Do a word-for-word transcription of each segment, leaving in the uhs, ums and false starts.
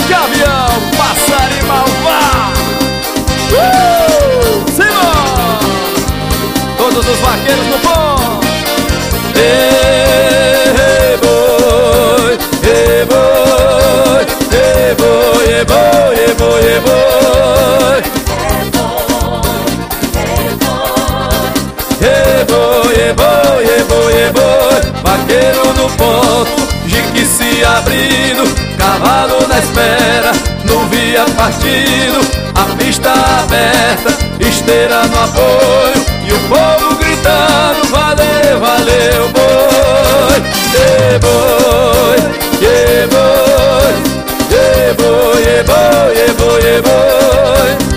Gavião, passarinho malvado. uh! Simão, todos os vaqueiros no ponto. Ei, boi, ei, boi, ei, boi, ei, boi, ei, boi, ei, boi. Ei, boi, ei, boi, ei, boi, ei, boi. Vaqueiro no ponto, jique se abrindo, cavalo na espera, no via partido, a pista aberta, esteira no apoio e o povo gritando: valeu, valeu, boi. Ei, boi, ei, boi, ei, boi, ei, boi, ei, boi, ei, boi.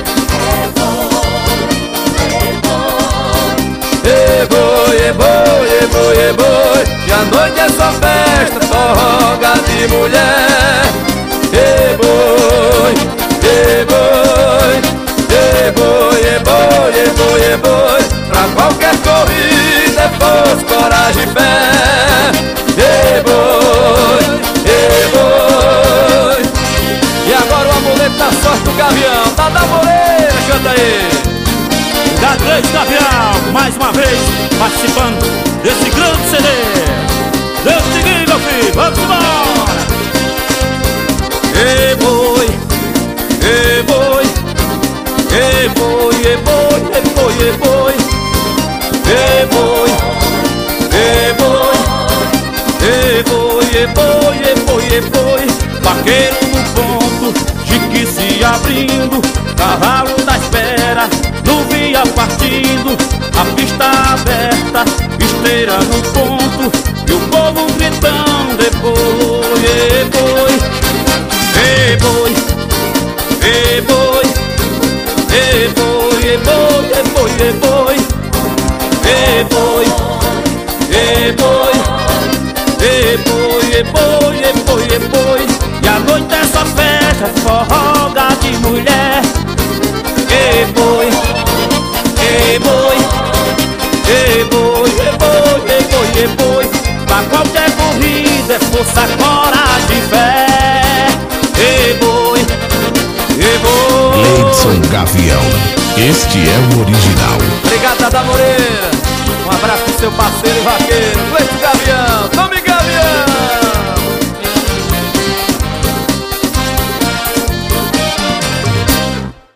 Ei, boi, ei, boi, ei, boi, ei, boi. E a noite é só festa, forroga de mulher. Ei, boi, ei, boi, ei, boi, ei, boi, ei, boi, ei, boi. Pra qualquer corrida é força, coragem e fé. Ei, boi, ei, boi. E agora o amuleto da sorte do Gavião, tá da Moreira, canta aí. Da Grande Gavião, mais uma vez participando desse grande C D. Deus te guie, meu filho, vamos embora. Ei, boi, ei, boi, ei, boi, ei, boi, ei, boi, ei, boi. Ei, boi, ei, boi, ei, boi, ei, boi, ei, boi, ei, boi. Vaqueiro no ponto, jique se abrindo, cavalo na espera, no via partindo, a pista aberta, esteira no ponto e o povo gritando: ei, boi, ei, boi, ei, boi, ei, boi, ei, boi, ei, boi, ei, boi, ei, boi, ei, boi, ei, boi, ei, boi, ei, boi, ei, boi, ei, boi. E a noite é só festa, forroga de mulher. Ei, boi, ei, boi, ei, boi, ei, boi, ei, boi, ei, boi. Pra qualquer corrida é força, coragem e fé. Ei, boi, ei, boi. Leidson Gavião, este é o original. Obrigado, Dada Moreira. Um abraço pro seu parceiro e vaqueiro, Leidson Gavião.